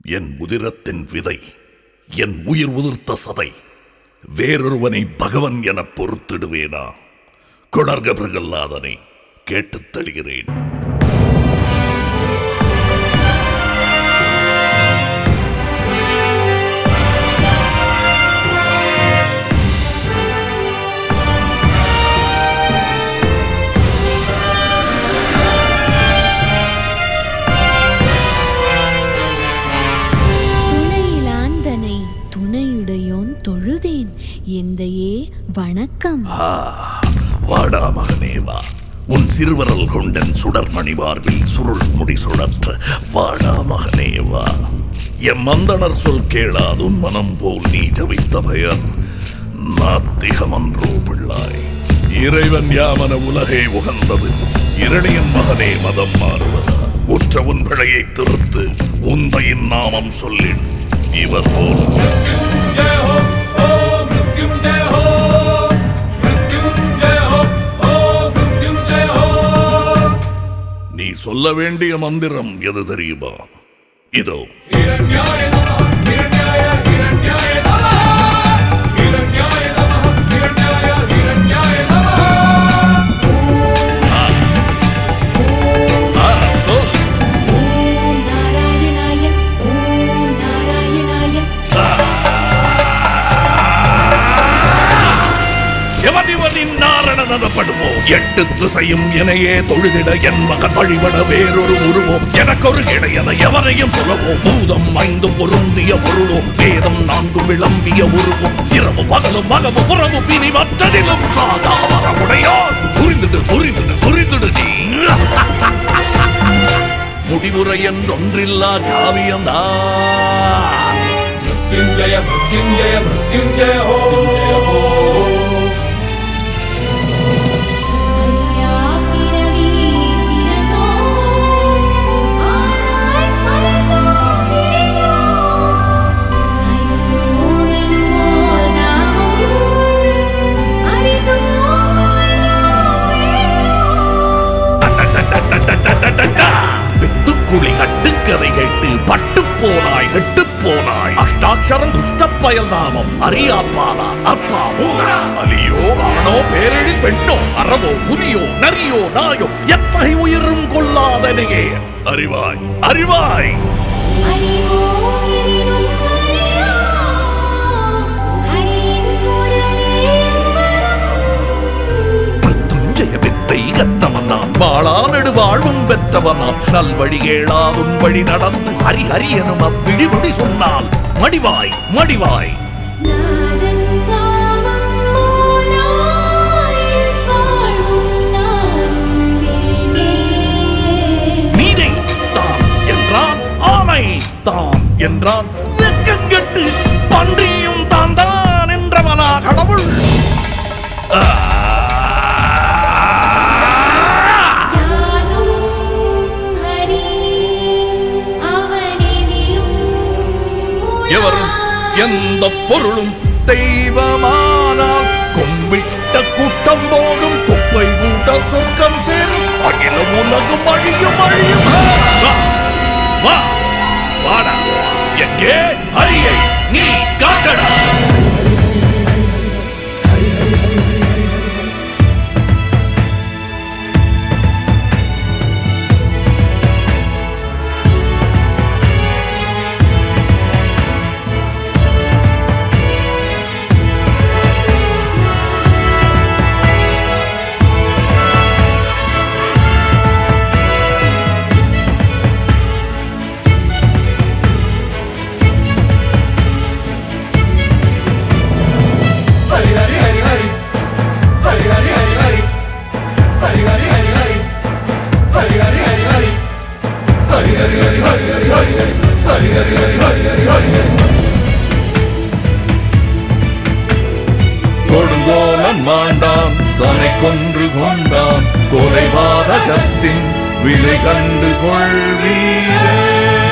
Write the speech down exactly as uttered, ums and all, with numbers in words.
என் உதிரத்தின் விதை, என் உயிர் உதிர்த்த சதை, வேறொருவனை பகவன் என பொறுத்திடுவேனா? கொணர்க பிரகல்லாதனை கேட்டுத் தழுகிறேன். தொழுதேன் எந்தையே வணக்கம். வாடா மகனே வா, உன் சிறுவரல் கொண்டன் சுடர்மணி மார்பில் சுருள் முடி சுழற்ற வாடா மகனே வா. எம் மந்தனர் சொல் கேளாது உன் மனம் போல் நீ ஜபித்த பெயர் நாத்திகமன்றோ பிள்ளாய். இறைவன் யாமன உலகை உகந்தது, இரணியன் மகனே மதம் மாறுவதா? உற்ற உன் பிழையை திருத்து, உந்தையின் நாமம் சொல்லிடு. இவர் போல் நீ சொல்ல வேண்டிய மந்திரம் எது தெரியுமா? இதோ. எட்டு திசையும் எனையே தொழுதிட என் மகன் வழிபட வேறொரு உருவோம் எனக்கொரு இடையன எவரையும் சொல்லவோம். பூதம் ஐந்து பொருந்திய பொருளோ வேதம் நான்கு விளம்பிய உருவோம். இரவு பகலும் மகவு புறவு பிரி மற்றதிலும் சாதாவரமுடையோர் புரிந்துடு புரிந்துடு புரிந்துடு நீ. முடிவுரை என்றொன்றில்லா காவியம்தான். மிருத்யுஞ்சய மிருத்யுஞ்சய மிருத்யுஞ்சய ஹோ. வித்துக்குழி கட்டுக்கதை கேட்டு பட்டு போனாய் கெட்டு போனாய். அஷ்டாட்சரம் துஷ்ட பயல் நாமம் அறியாப்பாலா அப்பா மூரா. அலியோ ஆணோ பேரெழி பெண்ணோ அறவோ புலியோ நரியோ நாயோ எத்தகை உயிரும் கொல்லாதனையே அறிவாய் அறிவாய். வித்தை கத்தவனாம் வாழா நெடுவாழ்வும் பெற்றவனாம் நல்வழி கேளாதும் வழி நடந்து ஹரி ஹரி எனும் அவ்விழிமுடி சொன்னால் மடிவாய் மடிவாய். நீனை தான் என்றான், ஆமை தான் என்றான், வெக்கங்கெட்டு பன்றியும் தான் தான் என்றவனா கடவுள். எவரும் எந்த பொருளும் தெய்வமானால் கும்பிட்ட கூட்டம் போடும் குப்பை கூட்ட சொர்க்கம் சேரும். அகிலம் உலகம் அழியும் அழியும். வா வாடா, எங்கே ஹரியை நீ காட்டடா. கொடுங்கோலன் மாண்டான் தன்னை கொன்று கொண்டான் கொலைபாதகத்தின் விலை கண்டு கொள்வீரே.